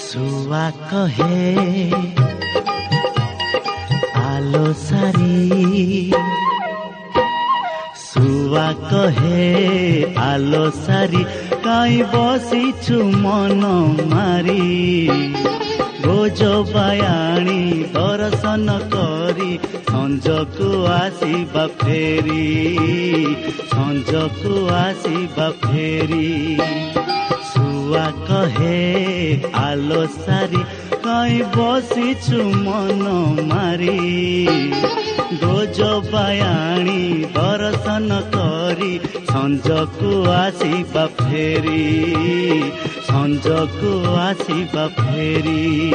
ଶୁଆ କହେ ଆଲୋ ସାରି, ଶୁଆ କହେ ଆଲୋ ସାରି, କାଇଁ ବସିଛୁ ମନ ମାରି। ଗୋଜ ବାୟାଣୀ ଦର୍ଶନ କରି ସଞ୍ଜକୁ ଆସିବା ଫେରି, ସଞ୍ଜକୁ ଆସିବା ଫେରି। ଶୁଆ କହେ ଆଲୋ ସାରି, କାଇଁ ବସିଛୁ ମନ ମାରି। ଗୋଜ ବାୟାଣୀ ଦର୍ଶନ କରି ସଞ୍ଜକୁ ଆସିବା ଫେରି, ସଞ୍ଜକୁ ଆସିବା ଫେରି।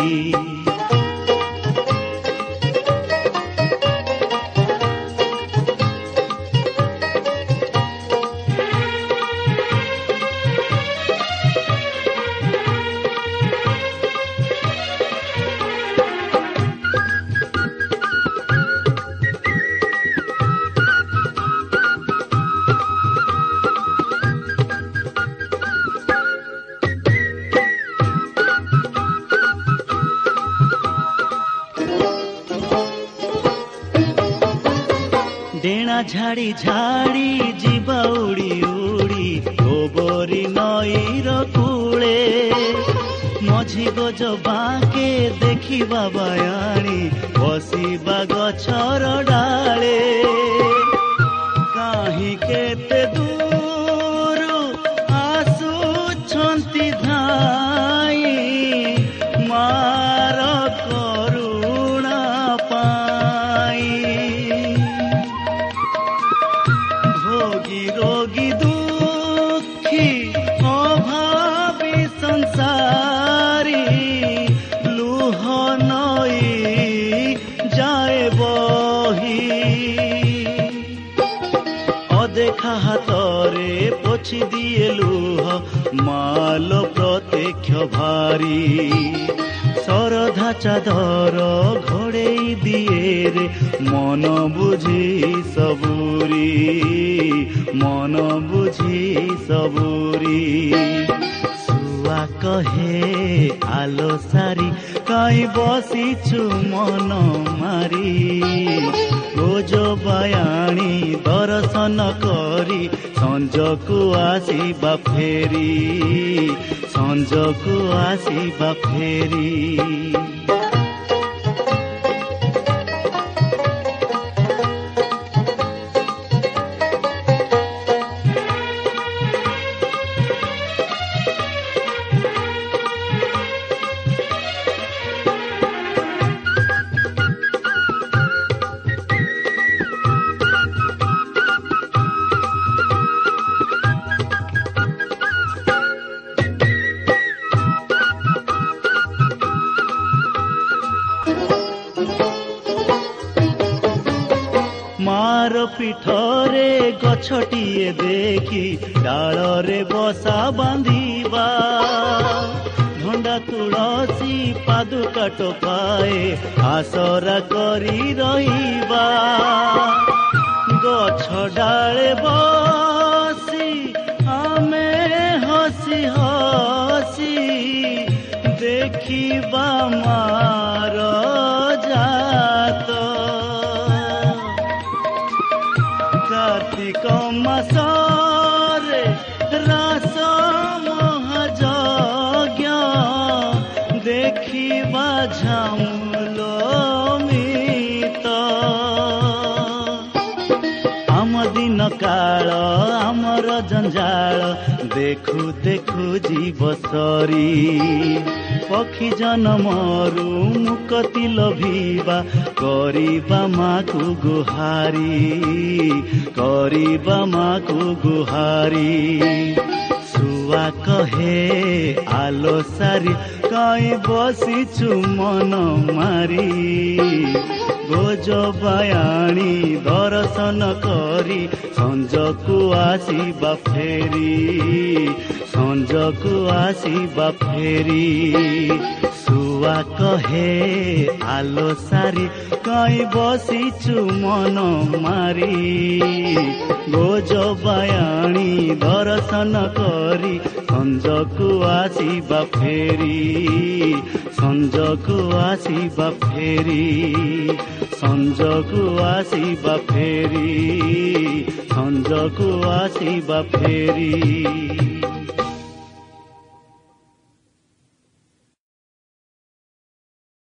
ଡେଣା ଝାଡ଼ି ଝାଡ଼ି ଯିବା ଉଡ଼ି ଉଡ଼ି ଗୋବରୀ ନଈର କୂଳେ। ମଝି ଗଜ ବାଙ୍କେ ଦେଖିବା ବାୟାଣୀ ବସିବା ଗଛର ଡାଳେ। କାହିଁ କେତେ ଦୂରୁ ଆସୁଛନ୍ତି ଧାଇଁ, ମାର କରୁଣା ପାଇଁ। ଭୋଗୀ ରୋଗୀ ଦୁଃଖୀ ଅଭାବୀ ସଂସାରୀ, ଲୁହ ନଈ ଯାଏ ବହି। ଅଦେଖା ହାତରେ ପୋଛି ଦିଏ ଲୁହ, ମାଲ ପ୍ରତ୍ୟକ୍ଷ ଭାରି। ଶରଧା ଚାଦର ଘୋଡ଼େଇ ଦିଏ ରେ ମନ ବୁଝି ସବୁରି, ମନ ବୁଝି ସବୁରି। ଶୁଆ କହେ ଆଲୋ ସାରି, କାଇଁ ବସିଛୁ ମନ ମାରି। ଗୋଜ ବାୟାଣୀ ଦର୍ଶନ କରି ସଞ୍ଜକୁ ଆସିବା ଫେରି, ସଞ୍ଜକୁ ଆସିବା ଫେରି। ମାର ପିଠରେ ଗଛଟିଏ ଦେଖି ଡାଳରେ ବସା ବାନ୍ଧିବା। ଭଣ୍ଡା ତୁଳସୀ ପାଦୁକା ଟୋପାଏ ଆସରା କରି ରହିବା। ଗଛ ଡାଳେ ବସି ଆମେ ହସି ହସି ଦେଖିବା ମାର ଜାତ। କାର୍ତ୍ତିକ ମାସରେ ରାସ ମହାଯଜ୍ଞ, ଦେଖିବା ଝାମୁଲ ମିତ। ଆମ ଦିନ କାଳ ଆମର ଜଞ୍ଜାଳ, ଦେଖୁ ଦେଖୁ ଯିବ ସରି। ପକ୍ଷୀ ଜନମରୁ ମୁକତି ଲୋଭିବା, କରିବା ମାକୁ ଗୁହାରି, କରିବା ମାକୁ ଗୁହାରି। ଶୁଆ କହେ ଆଲୋ ସାରି, କାଇଁ ବସିଛୁ ମନ ମାରି। ଗୋଜ ବାୟାଣୀ ଦର୍ଶନ କରି ସଞ୍ଜକୁ ଆସିବା ଫେରି, ସଞ୍ଜକୁ ଆସିବା ଫେରି। ଶୁଆ କହେ ଆଲୋ ସାରି କାଇଁ ବସିଛୁ ମନ ମାରି ବୋଝ ବାୟାଣୀ ଦର୍ଶନ କରି ସଞ୍ଜକୁ ଆସିବା ଫେରି ସଞ୍ଜକୁ ଆସିବା ଫେରି ସଞ୍ଜକୁ ଆସିବା ଫେରି ସଞ୍ଜକୁ ଆସିବା ଫେରି